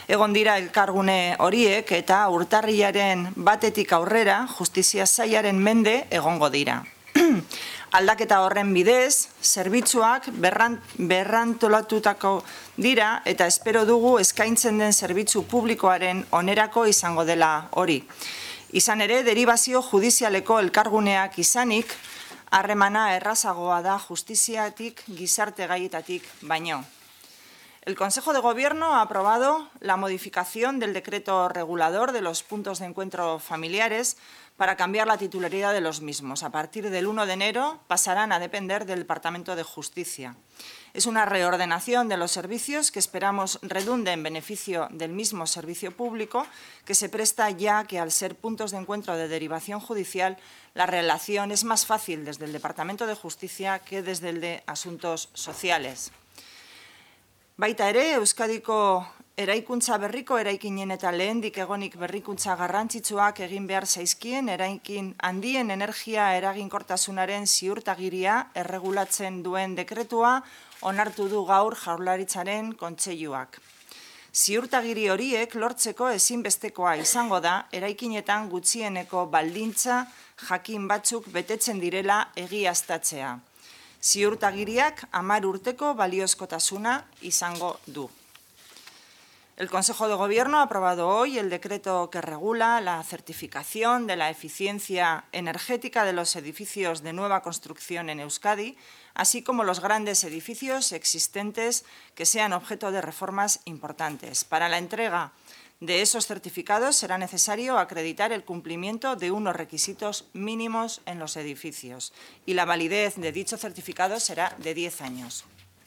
Egon dira elkargune horiek eta urtarrilaren batetik aurrera justizia sailaren mende egongo dira. Aldaketa horren bidez, zerbitzuak berrantolatutako dira eta espero dugu eskaintzen den zerbitzu publikoaren onerako izango dela hori. Izan ere, deribazio judizialeko elkarguneak izanik, harremana errazagoa da justiziatik gizarte gaietatik baino. El Consejo de Gobierno ha aprobado la modificación del decreto regulador de los puntos de encuentro familiares para cambiar la titularidad de los mismos. A partir del 1 de enero pasarán a depender del Departamento de Justicia. Es una reordenación de los servicios que esperamos redunde en beneficio del mismo servicio público que se presta ya que al ser puntos de encuentro de derivación judicial la relación es más fácil desde el Departamento de Justicia que desde el de Asuntos Sociales. Baita ere, Euskadiko eraikuntza berriko eraikinen eta lehendik egonik berrikuntza garrantzitsuak egin behar zaizkien eraikin handien energia eraginkortasunaren ziurtagiria erregulatzen duen dekretua onartu du gaur Jaurlaritzaren Kontseiluak. Ziurtagiri horiek lortzeko ezinbestekoa izango da eraikinetan gutxieneko baldintza jakin batzuk betetzen direla egiaztatzea. Ziurtagiriak 10 urteko baliozkotasuna izango du. El Consejo de Gobierno ha aprobado hoy el decreto que regula la certificación de la eficiencia energética de los edificios de nueva construcción en Euskadi, así como los grandes edificios existentes que sean objeto de reformas importantes. Para la entrega de esos certificados será necesario acreditar el cumplimiento de unos requisitos mínimos en los edificios y la validez de dicho certificado será de 10 años.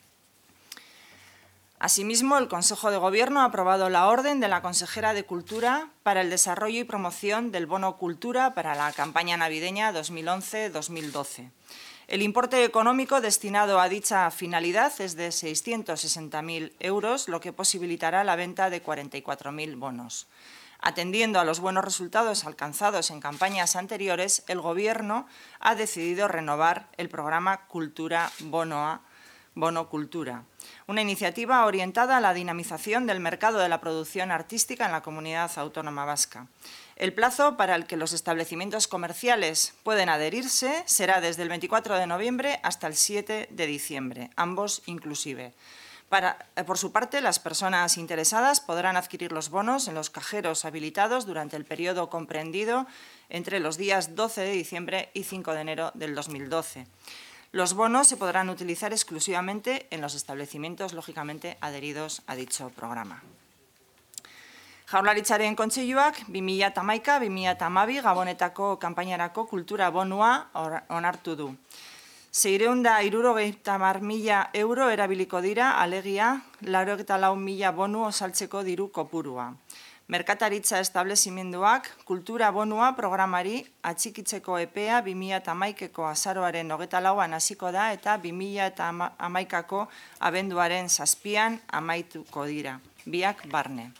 Asimismo, el Consejo de Gobierno ha aprobado la orden de la consejera de Cultura para el desarrollo y promoción del Bono Cultura para la campaña navideña 2011-2012. El importe económico destinado a dicha finalidad es de 660.000 euros, lo que posibilitará la venta de 44.000 bonos. Atendiendo a los buenos resultados alcanzados en campañas anteriores, el Gobierno ha decidido renovar el programa Cultura Bono Cultura, una iniciativa orientada a la dinamización del mercado de la producción artística en la comunidad autónoma vasca. El plazo para el que los establecimientos comerciales pueden adherirse será desde el 24 de noviembre hasta el 7 de diciembre, ambos inclusive. Por su parte, las personas interesadas podrán adquirir los bonos en los cajeros habilitados durante el periodo comprendido entre los días 12 de diciembre y 5 de enero del 2012. Los bonos se podrán utilizar exclusivamente en los establecimientos, lógicamente, adheridos a dicho programa. Jaurlaritzaren Kontseiluak 2011-2012 Gabonetako kanpainarako kultura bonua onartu du. 670.000 euro erabiliko dira, alegia 84.000 bonu osaltzeko diru kopurua. Merkataritza establezimenduak kultura bonua programari atxikitzeko epea 2011ko azaroaren 24an hasiko da eta 2011ko abenduaren 7an amaituko dira, biak barne.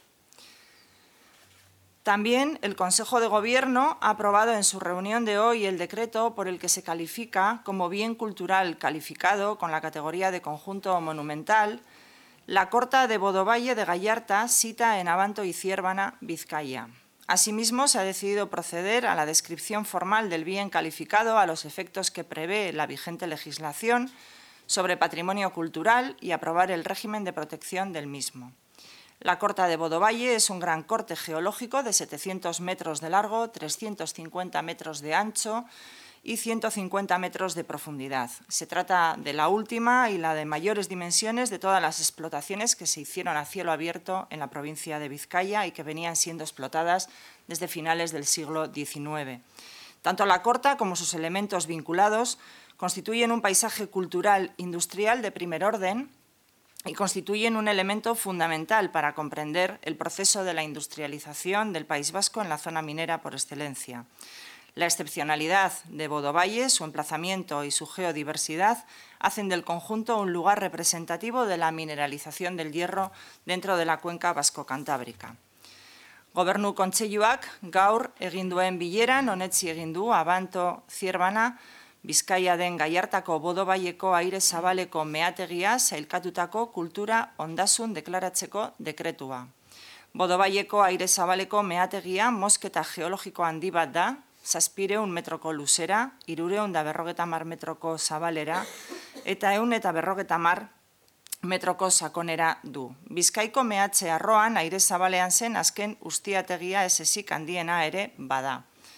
También el Consejo de Gobierno ha aprobado en su reunión de hoy el decreto por el que se califica como bien cultural calificado con la categoría de conjunto monumental la Corta de Bodovalle de Gallarta, sita en Abanto y Ziérbana, Vizcaya. Asimismo, se ha decidido proceder a la descripción formal del bien calificado a los efectos que prevé la vigente legislación sobre patrimonio cultural y aprobar el régimen de protección del mismo. La Corta de Bodovalle es un gran corte geológico de 700 metros de largo, 350 metros de ancho y 150 metros de profundidad. Se trata de la última y la de mayores dimensiones de todas las explotaciones que se hicieron a cielo abierto en la provincia de Vizcaya y que venían siendo explotadas desde finales del siglo XIX. Tanto la corta como sus elementos vinculados constituyen un paisaje cultural industrial de primer orden y constituyen un elemento fundamental para comprender el proceso de la industrialización del País Vasco en la zona minera por excelencia. La excepcionalidad de Bodovalle, su emplazamiento y su geodiversidad hacen del conjunto un lugar representativo de la mineralización del hierro dentro de la cuenca vasco-cantábrica. Gobernu Kontseiluak gaur egin duen bileran onetsi egin du Abanto Ziérbana Bizkaia den Gallartako Bodovalleko aire zabaleko meategia sailkatutako kultura ondasun deklaratzeko dekretua. Bodobaieko aire zabaleko meategia mosketa geologiko handi bat da, 700 metroko luzera, 350 metroko zabalera, eta 150 metroko sakonera du. Bizkaiko mehatze arroan aire zabalean zen azken ustiategia ez ezik handiena ere bada.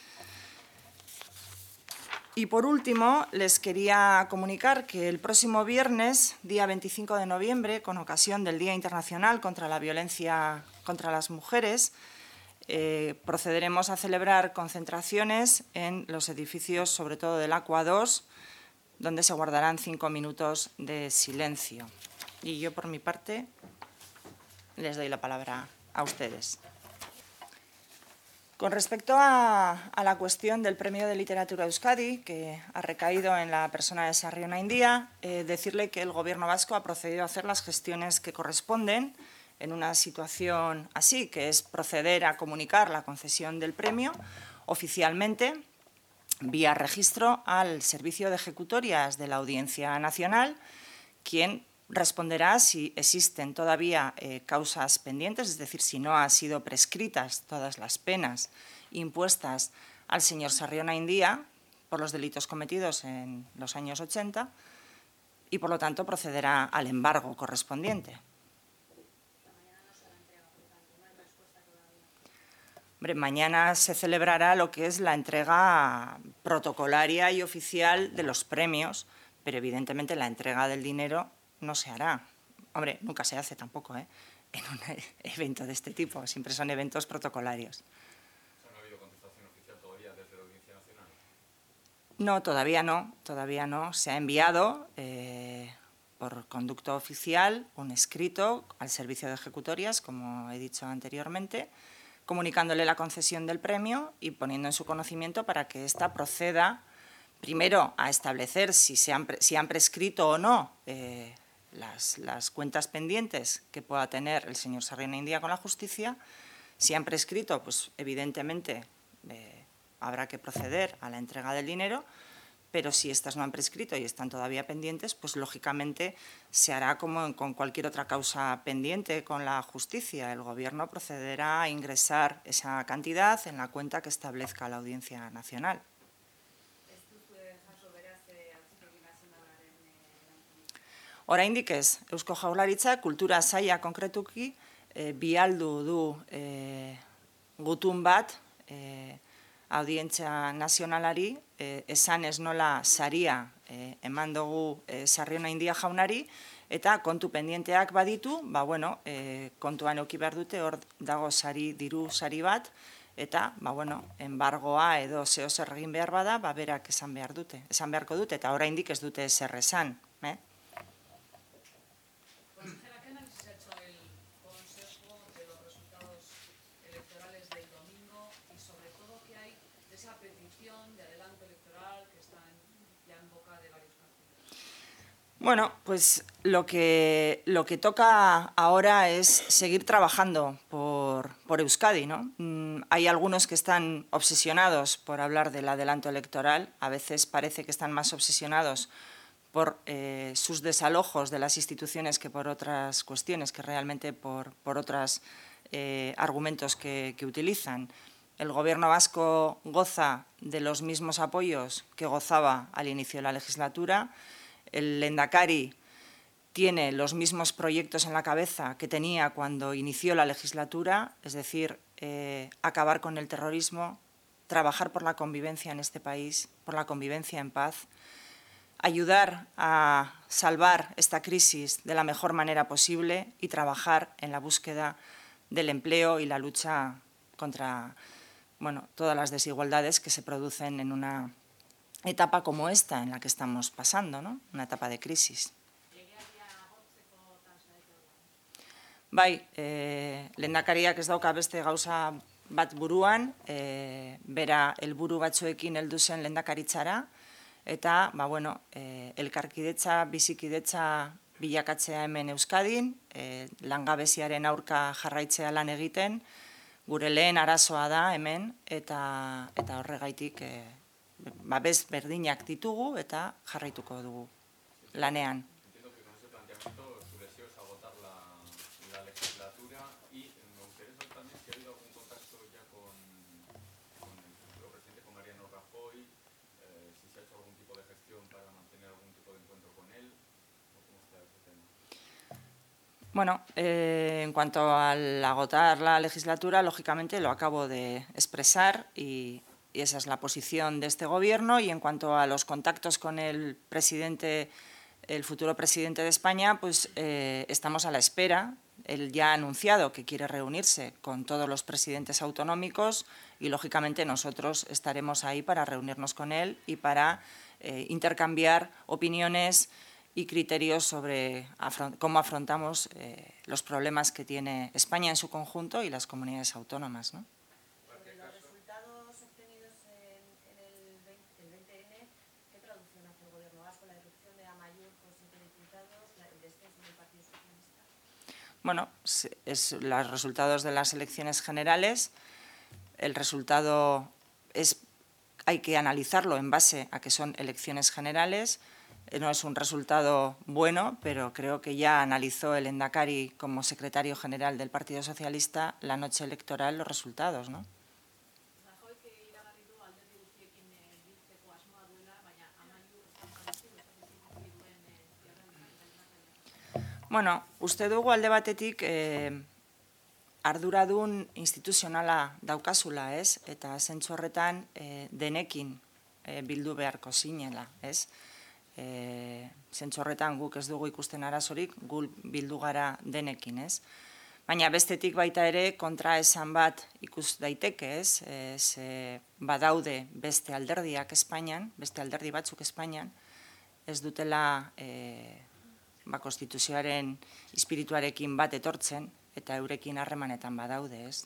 Y por último, les quería comunicar que el próximo viernes, día 25 de noviembre, con ocasión del Día Internacional contra la Violencia contra las Mujeres, procederemos a celebrar concentraciones en los edificios, sobre todo del Aqua 2, donde se guardarán 5 minutos de silencio. Y yo, por mi parte, les doy la palabra a ustedes. Con respecto a la cuestión del Premio de Literatura Euskadi, que ha recaído en la persona de Sarrión Aindía, decirle que el Gobierno vasco ha procedido a hacer las gestiones que corresponden en una situación así, que es proceder a comunicar la concesión del premio oficialmente vía registro al Servicio de Ejecutorias de la Audiencia Nacional, quien responderá si existen todavía causas pendientes, es decir, si no han sido prescritas todas las penas impuestas al señor Sarrión Aindía por los delitos cometidos en los años 80 y, por lo tanto, procederá al embargo correspondiente. Hombre, mañana se celebrará lo que es la entrega protocolaria y oficial de los premios, pero evidentemente la entrega del dinero no se hará. Hombre, nunca se hace tampoco, en un evento de este tipo, siempre son eventos protocolarios. ¿No ha habido contestación oficial todavía desde la Audiencia Nacional? No, todavía no. Se ha enviado por conducto oficial un escrito al Servicio de Ejecutorias, como he dicho anteriormente, comunicándole la concesión del premio y poniendo en su conocimiento para que ésta proceda primero a establecer si han prescrito o no las cuentas pendientes que pueda tener el señor Sarrión Aindía con la justicia. Si han prescrito, pues evidentemente habrá que proceder a la entrega del dinero, pero si estas no han prescrito y están todavía pendientes, pues lógicamente se hará como con cualquier otra causa pendiente con la justicia. El Gobierno procederá a ingresar esa cantidad en la cuenta que establezca la Audiencia Nacional. Oraindik ez, Eusko Jaurlaritza kultura saila konkretuki bialdu du gutun bat Audientzia Nazionalari, esan ez nola saria eman dugu Sarrión Aindía jaunari, eta kontu pendienteak baditu, kontuan eduki behar dute, hor dago diru sari bat, eta, embargoa edo zeo zer egin behar bada, berak esan beharko dute, eta oraindik ez dute zer esan. Consejera, ¿qué análisis ha hecho el Consejo de los resultados electorales del domingo y sobre todo qué hay de esa petición de adelanto electoral que está ya en boca de varios partidos? Bueno, pues lo que toca ahora es seguir trabajando por Euskadi, ¿no? Hay algunos que están obsesionados por hablar del adelanto electoral, a veces parece que están más obsesionados por sus desalojos de las instituciones que por otras cuestiones, que realmente por otros argumentos que utilizan. El Gobierno vasco goza de los mismos apoyos que gozaba al inicio de la legislatura. El Lehendakari tiene los mismos proyectos en la cabeza que tenía cuando inició la legislatura, es decir, acabar con el terrorismo, trabajar por la convivencia en este país, por la convivencia en paz, ayudar a salvar esta crisis de la mejor manera posible y trabajar en la búsqueda del empleo y la lucha contra todas las desigualdades que se producen en una etapa como esta en la que estamos pasando, ¿no? Una etapa de crisis. Bai, lehendakariak ez dauka beste gauza bat buruan, bera helburu batzuekin heldu zen lehendakaritzara, eta, elkarkidetza, bizikidetza bilakatzea hemen Euskadin, langabeziaren aurka jarraitzea lan egiten, gure lehen arazoa da hemen, eta horregaitik babes berdinak ditugu eta jarraituko dugu lanean. Entiendo que con ese planteamiento su deseo es agotar la legislatura y me gustaría saber Bueno, en cuanto al agotar la legislatura, lógicamente lo acabo de expresar y esa es la posición de este Gobierno. Y en cuanto a los contactos con el futuro presidente de España, pues estamos a la espera. Él ya ha anunciado que quiere reunirse con todos los presidentes autonómicos y, lógicamente, nosotros estaremos ahí para reunirnos con él y para intercambiar opiniones y criterios sobre cómo afrontamos los problemas que tiene España en su conjunto y las comunidades autónomas, ¿no? Sobre los resultados obtenidos en el 20N, ¿qué traducción hace el Gobierno vasco? La irrupción de Amaiur con 7 diputados, el descenso del Partido Socialista. Bueno, los resultados de las elecciones generales. El resultado hay que analizarlo en base a que son elecciones generales. No es un resultado bueno, pero creo que ya analizó el Lehendakari como secretario general del Partido Socialista la noche electoral los resultados, ¿no? Bueno, uste dugu alde batetik arduradun instituzionala daukazula, ez? Eta zentzu horretan denekin bildu beharko zinela, ez? Zentzu horretan guk ez dugu ikusten arazorik, guk bildu gara denekin, ez? Baina bestetik baita ere kontraesan bat ikus daiteke, ez? Badaude beste alderdiak Espainian, beste alderdi batzuk Espainian, ez dutela konstituzioaren espirituarekin bat etortzen eta eurekin harremanetan badaude, ez?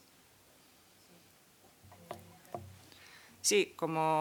Sí,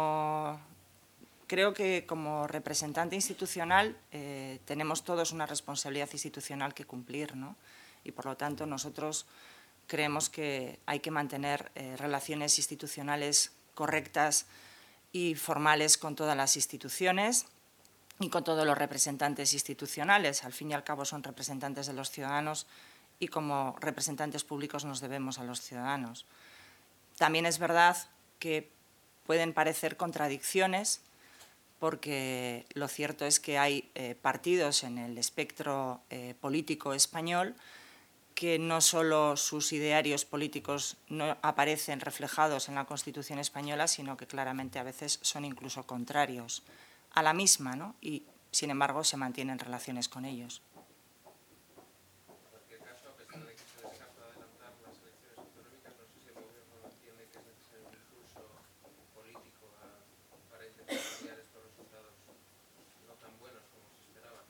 creo que como representante institucional tenemos todos una responsabilidad institucional que cumplir, ¿no? Y por lo tanto nosotros creemos que hay que mantener relaciones institucionales correctas y formales con todas las instituciones y con todos los representantes institucionales. Al fin y al cabo son representantes de los ciudadanos y como representantes públicos nos debemos a los ciudadanos. También es verdad que pueden parecer contradicciones porque lo cierto es que hay partidos en el espectro político español que no solo sus idearios políticos no aparecen reflejados en la Constitución española, sino que claramente a veces son incluso contrarios a la misma, ¿no? Y, sin embargo, se mantienen relaciones con ellos. En cualquier caso, a pesar de que se descarta adelantar las elecciones autonómicas, no sé si el Gobierno no entiende que es necesario un impulso político para intentar cambiar estos resultados no tan buenos como se esperaba.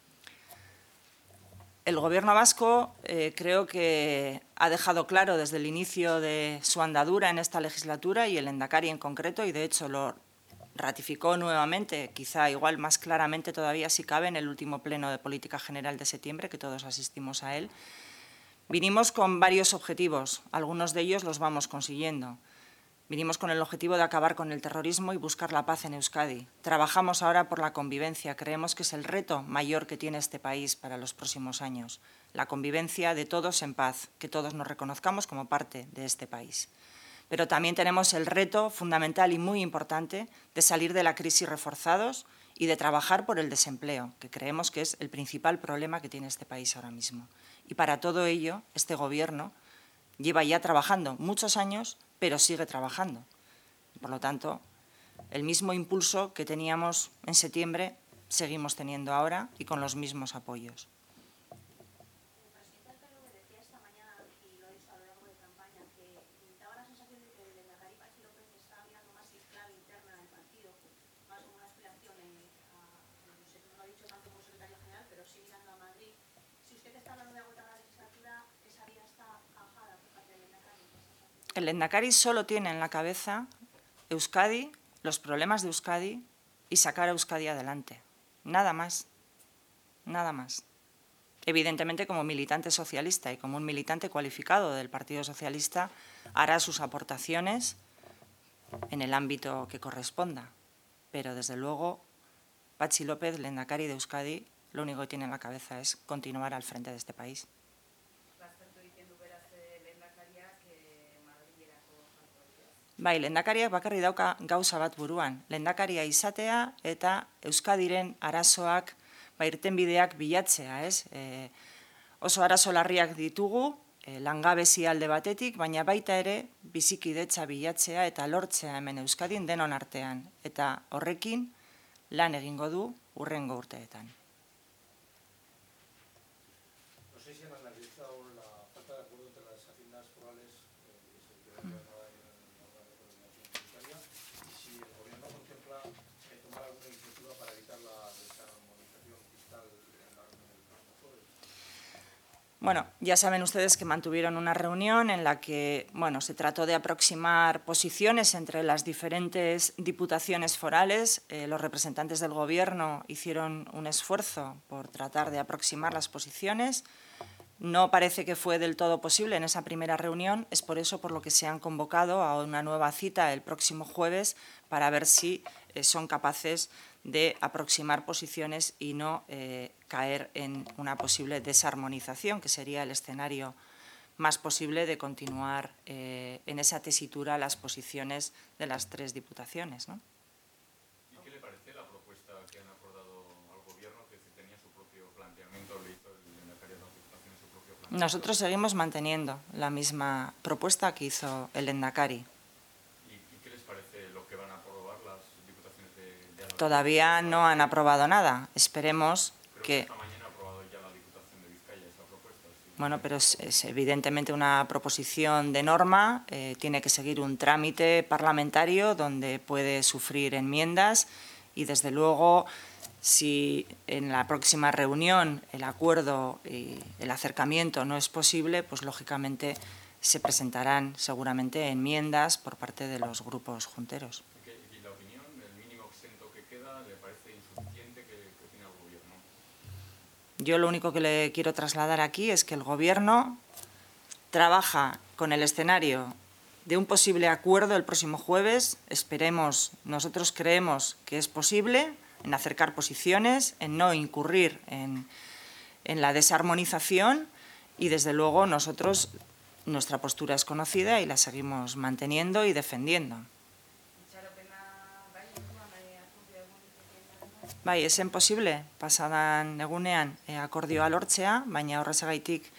El Gobierno vasco creo que ha dejado claro desde el inicio de su andadura en esta legislatura, y el Lehendakari en concreto, y de hecho lo ratificó nuevamente, quizá igual más claramente todavía si cabe, en el último pleno de Política General de septiembre, que todos asistimos a él. Vinimos con varios objetivos, algunos de ellos los vamos consiguiendo. Vinimos con el objetivo de acabar con el terrorismo y buscar la paz en Euskadi. Trabajamos ahora por la convivencia, creemos que es el reto mayor que tiene este país para los próximos años. La convivencia de todos en paz, que todos nos reconozcamos como parte de este país. Pero también tenemos el reto fundamental y muy importante de salir de la crisis reforzados y de trabajar por el desempleo, que creemos que es el principal problema que tiene este país ahora mismo. Y para todo ello, este Gobierno lleva ya trabajando muchos años, pero sigue trabajando. Por lo tanto, el mismo impulso que teníamos en septiembre seguimos teniendo ahora y con los mismos apoyos. El Lehendakari solo tiene en la cabeza Euskadi, los problemas de Euskadi y sacar a Euskadi adelante. Nada más, nada más. Evidentemente, como militante socialista y como un militante cualificado del Partido Socialista, hará sus aportaciones en el ámbito que corresponda. Pero, desde luego, Patxi López, Lehendakari de Euskadi, lo único que tiene en la cabeza es continuar al frente de este país. Bai, lehendakariak bakarri dauka gauza bat buruan. Lehendakaria izatea eta Euskadiren arazoak irtenbideak bilatzea, ez? Oso arazo larriak ditugu, langabezia alde batetik, baina baita ere bizikidetza bilatzea eta lortzea hemen Euskadin denon artean, eta horrekin lan egingo du hurrengo urteetan. No sé si han analizado la falta de acuerdo entre las haciendas forales y el gobierno en la coordinación tributaria y si el gobierno contempla tomar alguna iniciativa para evitar la desarmonización fiscal en la reunión del próximo jueves. Bueno, ya saben ustedes que mantuvieron una reunión en la que, bueno, se trató de aproximar posiciones entre las diferentes diputaciones forales. Los representantes del Gobierno hicieron un esfuerzo por tratar de aproximar las posiciones. No parece que fue del todo posible en esa primera reunión. Es por eso por lo que se han convocado a una nueva cita el próximo jueves para ver si son capaces de aproximar posiciones y no caer en una posible desarmonización, que sería el escenario más posible de continuar en esa tesitura las posiciones de las tres diputaciones, ¿no? ¿Y qué le parece la propuesta que han acordado al Gobierno, que tenía su propio planteamiento, le hizo el lehendakari a las diputaciones su propio planteamiento? Nosotros seguimos manteniendo la misma propuesta que hizo el lehendakari. ¿Y qué les parece lo que van a aprobar las diputaciones de Álava? Todavía no han aprobado nada. Esperemos Creo que... esta mañana ha aprobado ya la Diputación de Vizcaya esa propuesta. ¿Sí? Bueno, pero es evidentemente una proposición de norma, tiene que seguir un trámite parlamentario donde puede sufrir enmiendas y, desde luego, si en la próxima reunión el acuerdo y el acercamiento no es posible, pues lógicamente se presentarán seguramente enmiendas por parte de los grupos junteros. ¿Y la opinión, el mínimo exento que queda, le parece insuficiente? ¿Qué opina el Gobierno? Yo lo único que le quiero trasladar aquí es que el Gobierno trabaja con el escenario de un posible acuerdo el próximo jueves. Esperemos, nosotros creemos que es posible, en acercar posiciones, en no incurrir en la desarmonización y, desde luego, nuestra postura es conocida y la seguimos manteniendo y defendiendo. Bai, esen posible, pasadan egunean akordioa lortzea, baina horrezagaitik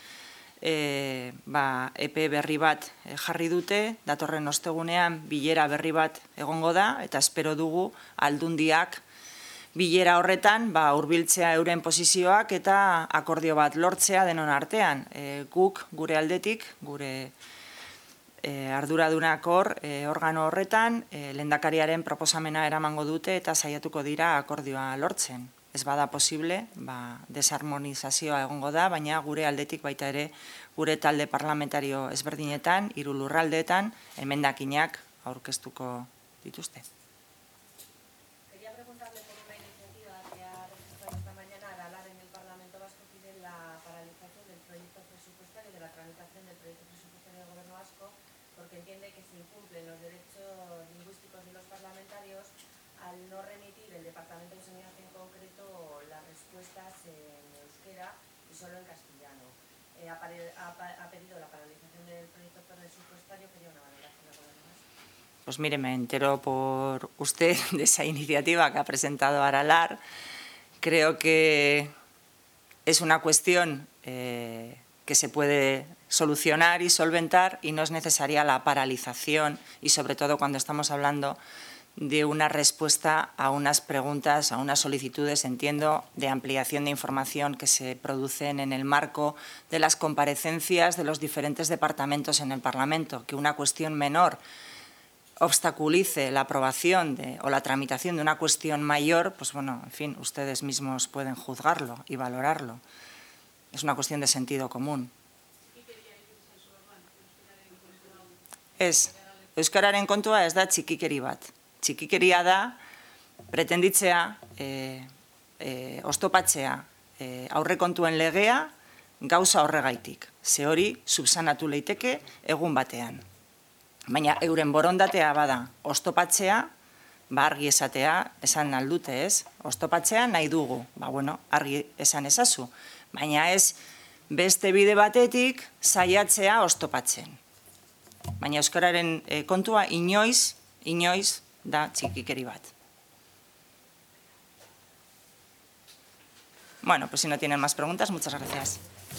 epe berri bat jarri dute, datorren ostegunean bilera berri bat egongo da, eta espero dugu aldundiak bilera horretan hurbiltzea euren posizioak eta akordio bat lortzea denon artean. Guk gure aldetik, gure arduradunak organo horretan, lehendakariaren proposamena eramango dute eta saiatuko dira akordioa lortzen. Ez bada posible, desarmonizazioa egongo da, baina gure aldetik baita ere gure talde parlamentario ezberdinetan, 3 lurraldeetan, emendakinak aurkeztuko dituzte. Quería preguntarle por una iniciativa que ha registrado esta mañana Aralar en el Parlamento Vasco, pide la paralización del proyecto presupuestario, de la tramitación del proyecto presupuestario del Gobierno vasco, porque entiende que se incumplen los derechos lingüísticos de los parlamentarios al no remitir el Departamento de Sanidad en concreto las respuestas en euskera y solo en castellano. Ha pedido la paralización del proyecto presupuestario. Quería una valoración del Gobierno vasco. Pues mire, me entero por usted de esa iniciativa que ha presentado Aralar. Creo que es una cuestión que se puede solucionar y solventar y no es necesaria la paralización, y sobre todo cuando estamos hablando de una respuesta a unas preguntas, a unas solicitudes, entiendo, de ampliación de información que se producen en el marco de las comparecencias de los diferentes departamentos en el Parlamento. Que una cuestión menor obstaculice la aprobación o la tramitación de una cuestión mayor, pues bueno, en fin, ustedes mismos pueden juzgarlo y valorarlo. Es una cuestión de sentido común. Euskararen kontua ez da txikikeri bat. Txikikeria da pretenditzea, oztopatzea aurrekontuen legea gauza horregaitik. Ze hori subsanatu leiteke egun batean. Baina euren borondatea bada oztopatzea, argi esatea, esan aldute ez, oztopatzea nahi dugu. Bueno, argi esan ezazu. Baina ez beste bide batetik saiatzea oztopatzen. Baina euskararen kontua inoiz da txikikeri bat. Bueno, pues si no tienen más preguntas, muchas gracias.